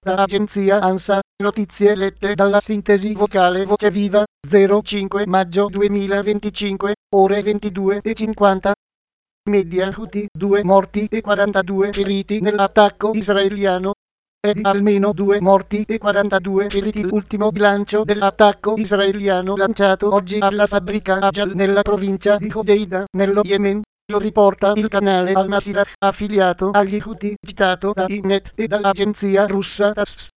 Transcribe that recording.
Da agenzia ANSA, notizie lette dalla sintesi vocale Voce Viva, 05 maggio 2025, ore 22:50. Media Houthi, 2 morti e 42 feriti nell'attacco israeliano. E di almeno 2 morti e 42 feriti l'ultimo bilancio dell'attacco israeliano lanciato oggi alla fabbrica Ajal nella provincia di Hodeida, nello Yemen. Lo riporta il canale Al Masirah, affiliato agli Houthi, citato da Inet e dall'agenzia russa TASS.